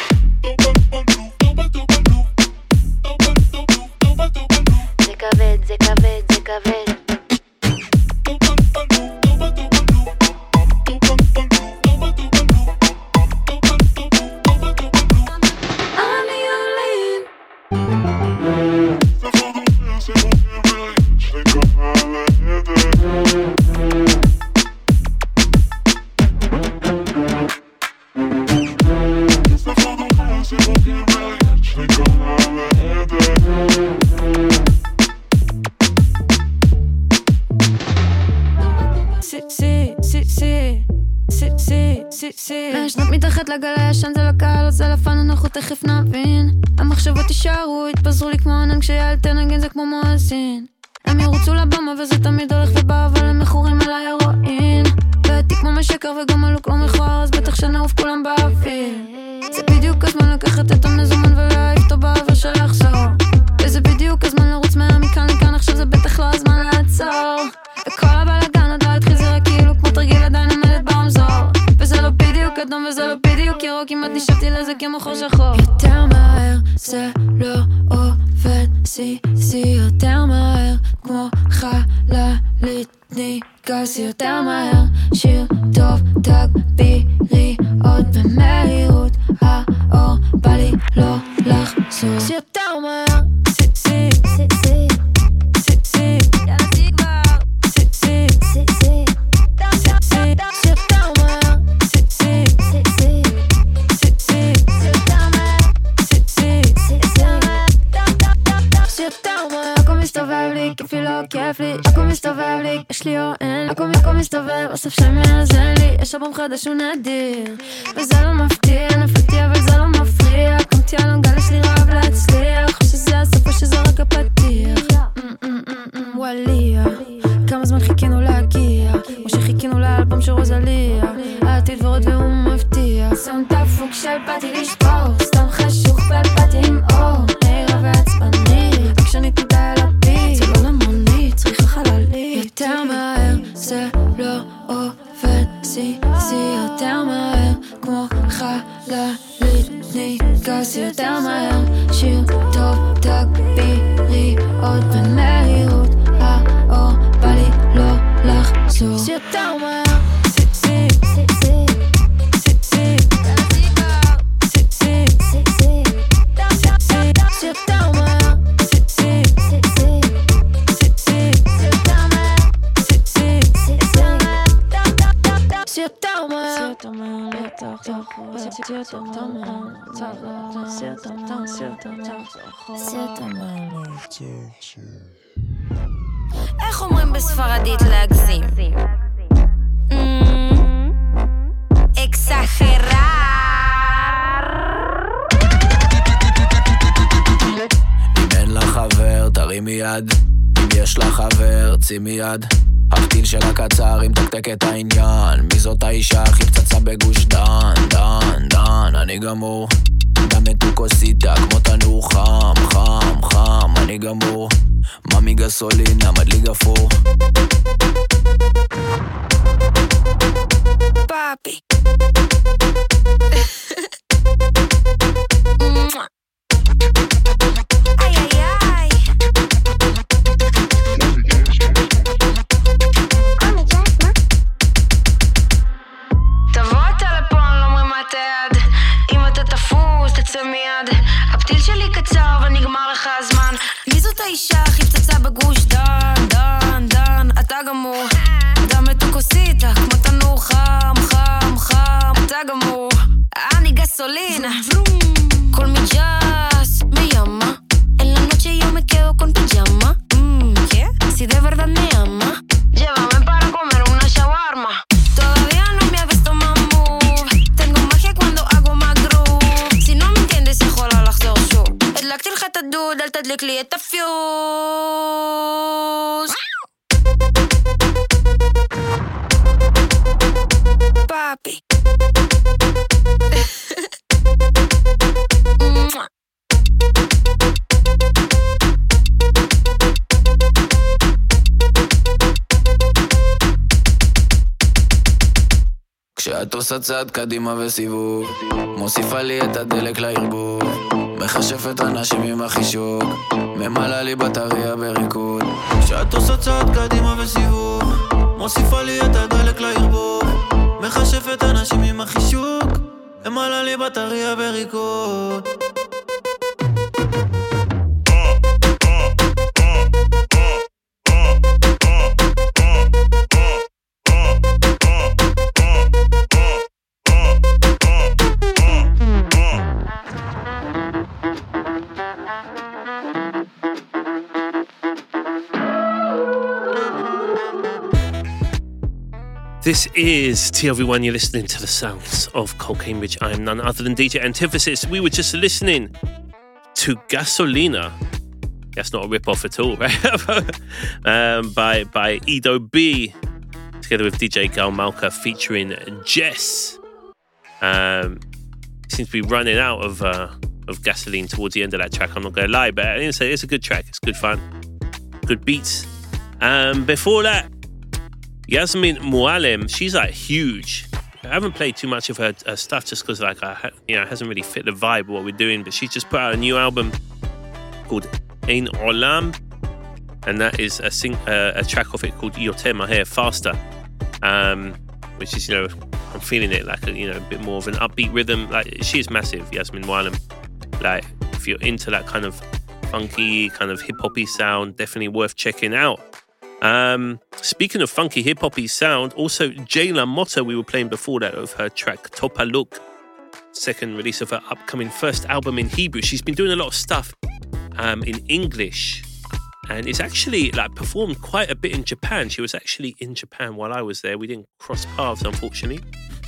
זה כבד, זה כבד, זה כבד. אני אולין מהשנות מתחת לגל הישן זה לקהל, זה לפן אנחנו תכף נבין. המחשבות יישארו, התפזרו לי כמו ענן כשיעל תנגן זה כמו מואזין. הם ירוצו לבמה וזה תמיד הולך ובא, אבל הם מכורים על ההרואין. ואתי כמו משקר וגם הלוק לא מכוער, אז בטח שנעוף כולם באוויר. זה בדיוק הזמן לקחת את המזומן ולהעיף אותו בעבר של לחזור. וזה בדיוק הזמן לרוץ מהמכאן לכאן, עכשיו זה בטח לא הזמן לעצור. וכל הבלגן עוד לא התחיל, זה רק כאילו כמו תרגיל עדיין עמדת ברמזור. וזה לא בדיוק אדום וזה לא בדיוק ירוק, כמעט נשאבתי לזה כמו חור שחור. יותר מהר זה לא עובד, סי סי יותר מהר כמו חללית ניגס יותר מהר. שיר טוב תגבירי עוד במהירות, האור בא לי לא לחזור. סי יותר מהר, סי סי סי סי סי סי יאללה תגבר, סי סי סי סי סי סי יותר מהר, סי סי סי סי סי סי יותר מהר, סי סי סי סי יותר מהר. הכל מסתובב לי, כיפי לא כיף לי, הכל מסתובב לי, יש לי או אין, הכל הכל מסתובב, אוסף שמאזן לי, יש אלבום חדש הוא נדיר, וזה לא מפתיע, נפלתי אבל זה לא מפריע, קמתי על הנגל יש לי רב להצליח, או שזה הסוף או שזה רק הפתיח. וואליה, כמה זמן חיכינו להגיע, כמו שחיכינו לאלבום של רוזליה, העתיד ורוד והוא מבטיח. שם דפוק של באתי לשבור, סתם חשוך ובאתי עם אור, נעירה ועצבני, רק שאני תודה אל הביט, זה לא למונית, צריכה חללית. יותר מהר זה לא עובד, סי סי יותר מהר כמו חללית ניגס יותר מהר. שיר טוב תגבירי עוד במהירות, האור בא לי לא לחזור. סי יותר מהר, סי סי סי סי סי סי סי סי סי סי סי יותר מהר, סי סי סי סי סי סי יותר מהר, סי סי סי סי סי יותר מהר, סי יותר מהר לתוך תוך סי יותר מהר לתוך סי יותר מהר סי יותר מהר סי יותר מהר. איך אומרים בספרדית להגזים? אקסחרר. אם אין לך חבר תרים מיד, אם יש לך חבר צי מיד. הפתיל של הקצר אם תקתק את העניין, מי זאת האישה הכי פצצה בגוש דן, דן, דן. אני גמור, דם מתוקוסיטה כמו תנור חם, חם, חם. אני גמור, ממי גסולינה מדלי גפור. פאפי איי איי איי תבוא אתה לפה, אני לא מרימה את היד, אם אתה תפוס תצא מיד. הפתיל שלי קצר ונגמר לך הזמן, מי זאת האישה הכי פצצה בגוש דן, דן, דן. כשאת עושה צעד קדימה וסיבוב, מוסיפה לי את הדלק לערבוב, מחשפת אנשים עם החישוק, ממלא לי בטריה בריקוד. כשאת עושה צעד קדימה וסיבוב, מוסיפה לי את הדלק לערבוב, מחשפת אנשים עם החישוק, ממלא לי בטריה בריקוד. This is T L V one, you're listening to the sounds of Cole Cambridge. I am none other than D J Antithesis. We were just listening to Gasolina. That's not a rip-off at all, right? um, by by Edo B, together with D J Gal Malka featuring Jess. Um, seems to be running out of uh, of gasoline towards the end of that track, I'm not going to lie, but I didn't say it's a good track, it's good fun, good beats. Um, before that, Yasmin Mualem, she's like huge. I haven't played too much of her, her stuff just because like I, you know, it hasn't really fit the vibe of what we're doing. But she's just put out a new album called Ein Olam, and that is a sing, uh, a track of it called Yoter Maher, Faster, um, which is, you know, I'm feeling it like a, you know, a bit more of an upbeat rhythm. Like she is massive, Yasmin Mualem. Like if you're into that kind of funky, kind of hip hoppy sound, definitely worth checking out. Um, speaking of funky hip-hoppy sound, also Jayla Motta, we were playing before that, of her track Topaluk, second release of her upcoming first album in Hebrew. She's been doing a lot of stuff um, in English, and it's actually like performed quite a bit in Japan. She was actually in Japan while I was there. We didn't cross paths, unfortunately.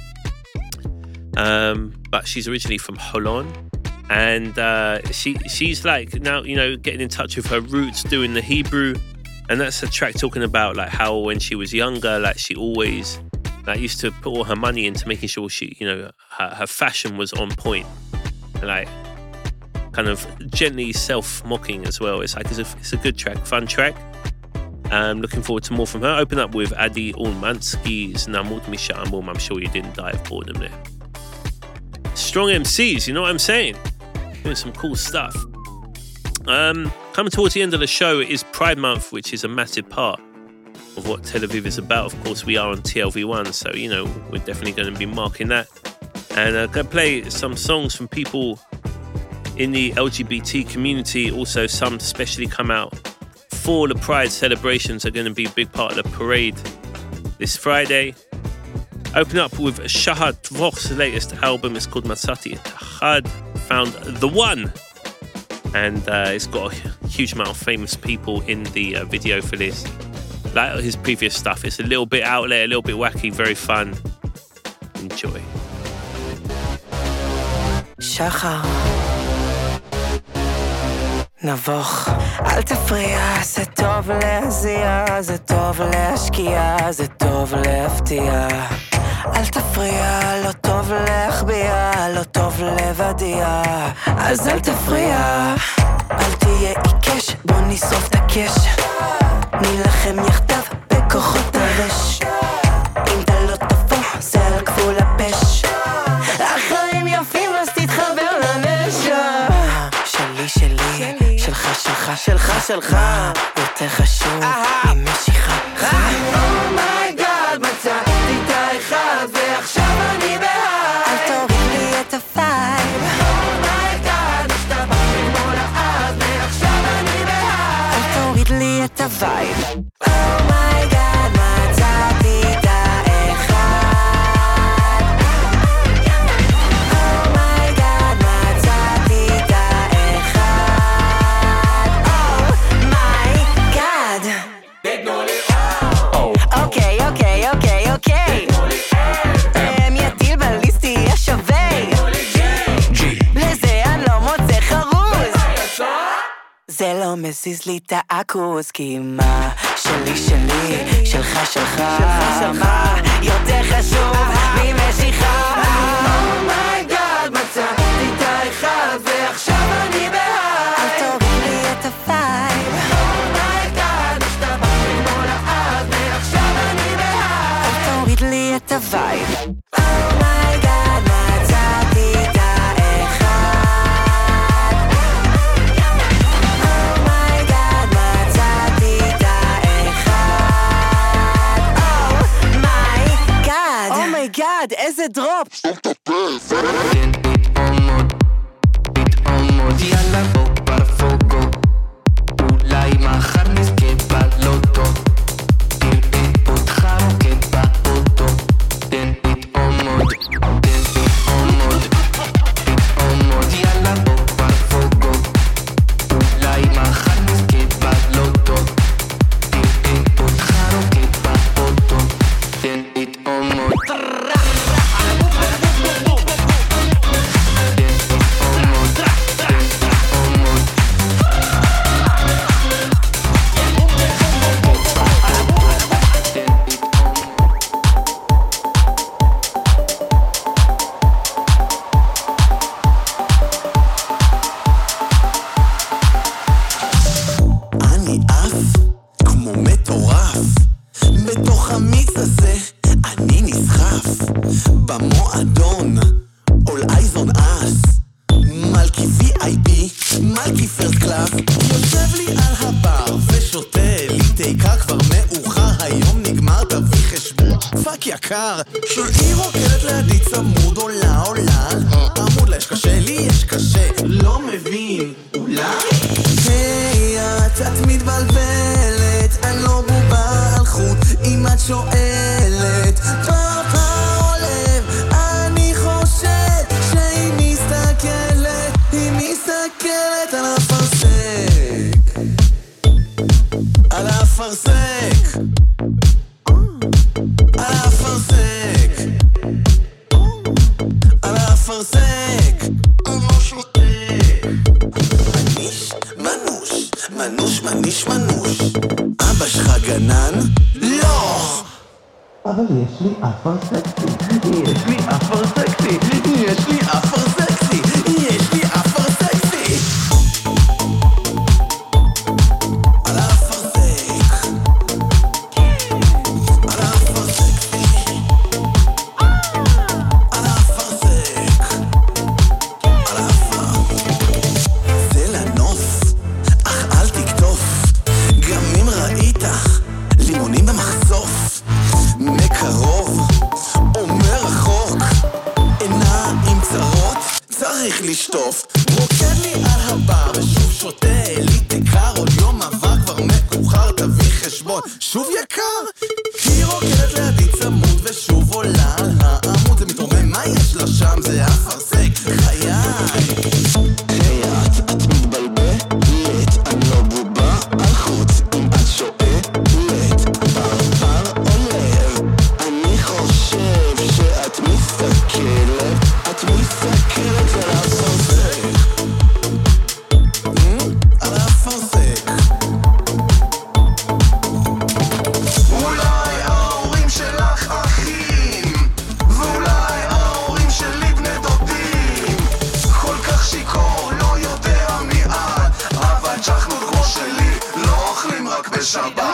Um, but she's originally from Holon, and uh, she she's like now, you know, getting in touch with her roots, doing the Hebrew. And that's a track talking about like how when she was younger, like she always like used to put all her money into making sure she, you know, her, her fashion was on point, and, like kind of gently self-mocking as well. It's like it's a, it's a good track, fun track. Um, looking forward to more from her. Open up with Adi Ulmansky's Namut Misha Ambum. I'm sure you didn't die of boredom there. Strong M Cs, you know what I'm saying? Doing some cool stuff. Um, coming towards the end of the show, it is Pride Month, which is a massive part of what Tel Aviv is about. Of course, we are on T L V one, so, you know, we're definitely going to be marking that. And I'm going to play some songs from people in the L G B T community. Also, some specially come out for the Pride celebrations are going to be a big part of the parade this Friday. Open up with Shahar Tvoch's latest album. It's called Matsati Et Achad, Found the One. And uh, it's got a huge amount of famous people in the uh, video for this. Like his previous stuff, it's a little bit out there, a little bit wacky, very fun. Enjoy. שחר נבוך, אל תפריע, זה טוב להזיע, זה טוב להשקיע, זה טוב להפתיע. אל תפריע, לא טוב להחביע, לא טוב לבדיע, אז אל תפריע. אל תהיה עיקש, בוא נשרוף את הקש, נילחם יחדיו בכוחות הרש. אם אתה לא תבוא, זה על גבול הפש. החיים יפים, אז תתחבר לנשע. שלי, שלי, שלך, שלך, שלך, שלך. יותר חשוב ממשיכה. אומייגאד, מצאתי את האחד, ועכשיו אני בהיי. אל תוריד לי את הפייב. אומייגאד, השתבחתי כמו לעד, ועכשיו אני בהיי. אל תוריד לי את הווייב. אומייגאד, מצאתי את האחד. אומייגאד, מצאתי את האחד. אומייגאד. תתנו לי אוקיי, אוקיי, אוקיי, אוקיי. הם יטיל בליסטי יהיה שווה. לזה אני לא מוצא חרוז. זה לא מזיז לי את העכוז, כי מה שלי שלי, שלך שלך, מה יותר חשוב ממשיכה. אומייגאד, מצאתי את האחד, ועכשיו אני בהיי. אל תוריד לי את הפייב. אומייגאד, השתבחתי כמו לעד, ועכשיו אני בהיי. אל תוריד לי את הווייב. אומייגאד, איזה דרופ! סתום את הפה, פתאומות, פתאומות, יאללה בוא ברפוגו, אולי מחר נזכה בלוטו, תראה אותך רוקד באוטו, תן פתאומות, תן פתאומות, פתאומות, יאללה בוא ברפוגו, אולי מחר נזכה בלוטו, תראה אותך רוקד באוטו, תן פתאומות. אני עף כמו מטורף בתוך המיץ הזה אני נסחף במועדון all eyes on us מלכי וי איי פי מלכי פרסט קלאס יושב לי על הבר ושותה לי תיקה כבר מאוחר היום נגמר תביא חשבון פאק יקר שולחי רוקדת לידי צמוד עולה עולה עמוד לה יש קשה לי יש קשה לא מבין אולי היי את את מתבלבלת אני לא בובה על חוט אם את שואלת פאפה עולב אני חושד שהיא מסתכלת היא מסתכלת על הפרסק על הפרסק על הפרסק על הפרסק אני שותק מניש מנוש מנוש מניש מנוש אבא שלך גנן? לא! אבל יש לי אפר סקסי יש לי אפר סקסי יש לי אפר סקסי יש לי אפר סקסי על האפרסק על האפרסקסי על האפרסק על האפר זה לנוף אך אל תקטוף גם אם ראית לימונים במחשוף מקרוב או מרחוק עיניים צרות צריך לשטוף רוקד לי על הבר ושוב שותה לי תקר עוד יום עבר כבר מאוחר תביא חשבון שוב יקר היא רוקדת לידי צמוד ושוב עולה על העמוד זה מתרומם מה יש לה שם זה אפרסק חיי היי את את מתבלבלת אני לא בובה על חוץ אם את שואלת פרפר עולב אני חושב שאת מסתכלת את מסתכלת על הפרסק על הפרסק אולי ההורים שלך אחים ואולי ההורים שלי בני דודים כל כך שיקור לא יודע מי את אבל צ'חנות כמו שלי לא אוכלים רק בשבת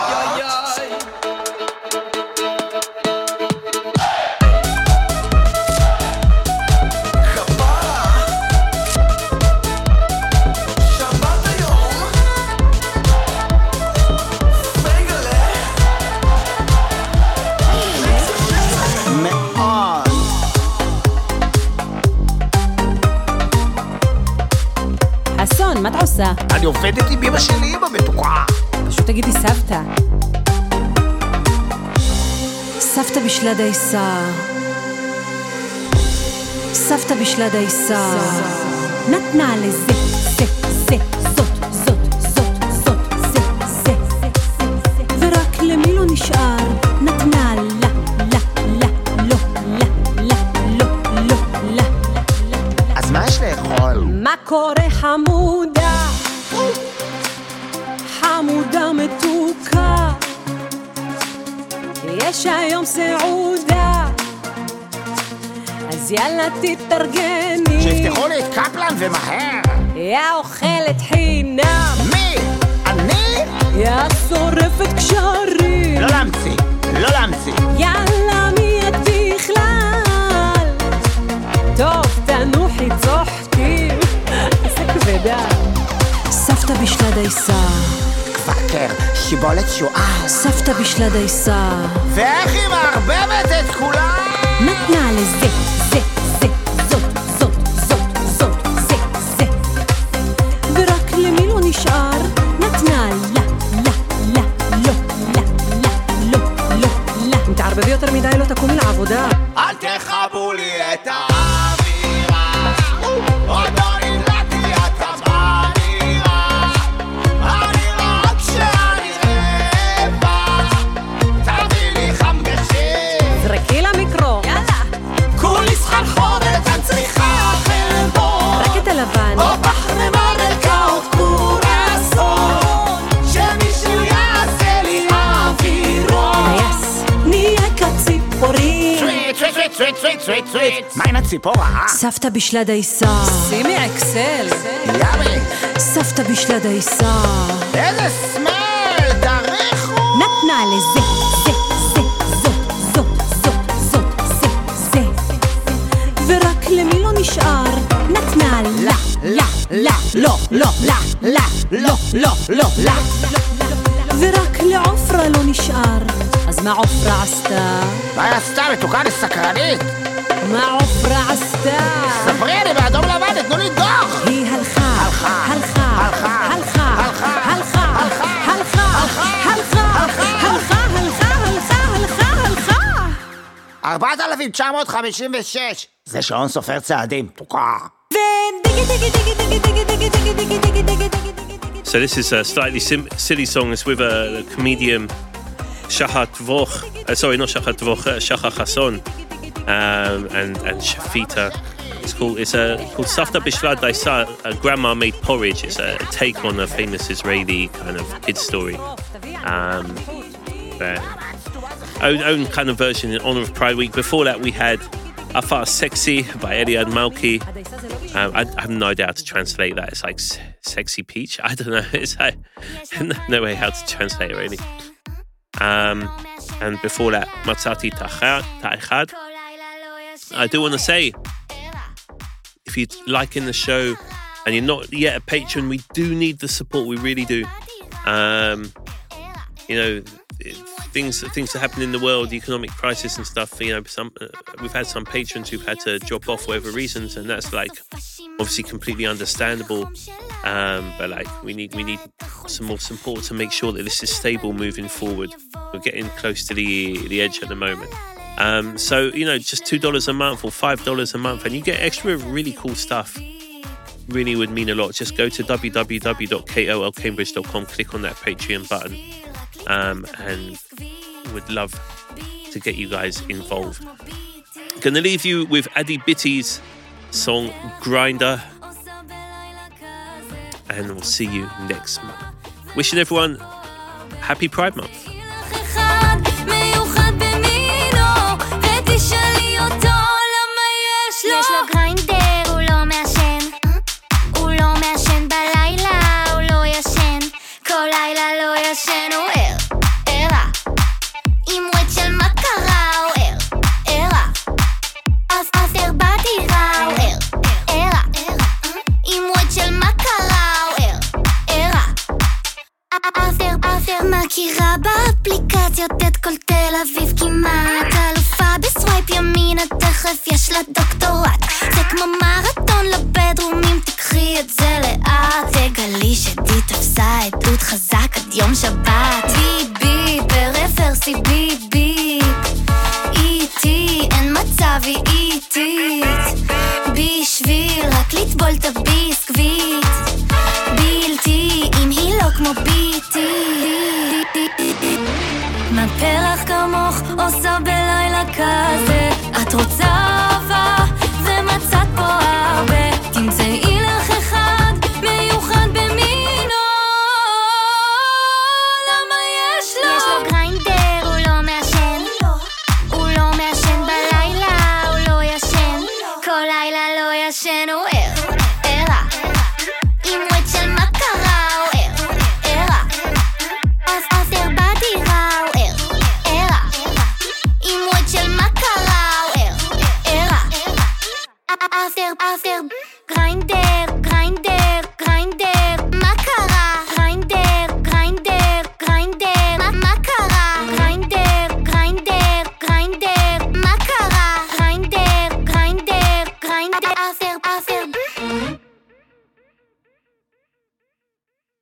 חסון, מה אתה עושה? אני עובדת עם אמא שלי, אמא מתוקה. פשוט תגידי סבתא. סבתא בשלה דייסה. סבתא בשלה דייסה. נתנה לזה, זה, זה, זאת, זאת, זאת, זאת, זה, זה, זה, ורק למי לא נשאר? נתנה לה, לה, לה, לא, לה, לה, לא, לא, לה. אז מה יש לאכול? מה קורה חמודה? חמודה מתוקה יש היום סעודה אז יאללה תתארגני שיפתחו לי את קפלן ומהר יא אוכלת חינם מי? אני? יא שורפת קשרים לא להמציא, לא להמציא יאללה מי את בכלל טוב תנוחי צוחקים איזה כבדה סבתא בשלה דייסה קוואקר, שיבולת שואה סבתא בשלה דייסה ואיך היא מערבבת את כולם? נתנה נתנה לזה, זה, זה, זאת, זאת, זאת, זאת, זה, זה. ורק למי לא נשאר? נתנה לה, לה, לה, לא, לה, לה, לא, לא, לה. אם תערבבי יותר מדי לא תקומי לעבודה. אל תחבו לי את האווירה, עוד לא נמלטתי את המאמירה, אני רק שאני רבע, תביא לי חמגשים, זרקי למיקרו, יאללה, כולי סחרחורת, אני צריכה חלבון, רק את הלבן, או בחרמה רקעות קורסון, שמישהו יעשה לי אווירון, טייס, נהיה כציפורים, סוויט, סוויט, סוויט, סוויט, סוויט, סוויט, מה עם הציפורה? סבתא בשלה דייסה, שימי אקסל, יאמי, סבתא בשלה דייסה, איזה סמל, תריחו, נתנה לזה, זה, זה, זאת, זאת, זאת, זאת, זה, זה. ורק למי לא נשאר? נתנה לה, לה, לה, לא, לא, לה, לה, לא, לא, לא, לה. ורק לעופרה לא נשאר. אז מה עופרה עשתה? מה היא עשתה? מתוקה לסקרנית. מה עופרה עשתה? ספרי לי באדום לבן, תנו לי דוח. היא הלכה, הלכה, הלכה, הלכה, הלכה, הלכה, הלכה, הלכה, הלכה, הלכה, הלכה, הלכה, הלכה. ארבעת אלפים תשע מאות חמישים ושש. זה שעון סופר צעדים, תוקה. So this is a slightly sim- silly song. It's with a, a comedian, Shahar Tvoch. Uh, sorry, not Shahar Tvoch, uh, Shahar Chasson, um, and and Shafita. It's called it's a called Safta Bishla Daisa. A grandma made porridge. It's a take on a famous Israeli kind of kid story. Um, uh, own own kind of version in honor of Pride Week. Before that, we had Afar Sexy by Eliad Malki. Um, I, I have no idea how to translate that. It's like s- sexy peach. I don't know. It's like no way how to translate it really. Um, and before that, Matzati Ta'echad. I do want to say, if you're liking the show and you're not yet a patron, we do need the support. We really do. Um, you know, things things that happen in the world, the economic crisis and stuff. You know, some uh, we've had some patrons who've had to drop off for whatever reasons, and that's like obviously completely understandable. Um, but like we need we need some more support to make sure that this is stable moving forward. We're getting close to the the edge at the moment. Um, so you know, just two dollars a month or five dollars a month, and you get extra really cool stuff. Really would mean a lot. Just go to w w w dot kol cambridge dot com, click on that Patreon button, um, and would love to get you guys involved. Gonna leave you with Adi Bitty's song Grinder, and we'll see you next month. Wishing everyone happy Pride Month. יש לו גריינדר, הוא לא מעשן, הוא לא מעשן בלילה, הוא לא ישן, כל לילה לא ישן, הוא ער, ערה, עם וואט של מה קרה, הוא ער, ערה, אז אז הרבע דירה, הוא ער, ערה, עם וואט של מה קרה, הוא ער, ערה, אז אז מכירה באפליקציות את כל תל אביב כמעט, אלופה בסווייפ ימינה, תכף יש לה דוקטורט, זה כמו מרתון לבדרומים, תקחי את זה לאט, תגלי שדי תפסה עדות חזק עד יום שבת, בי בי ברפרסי בי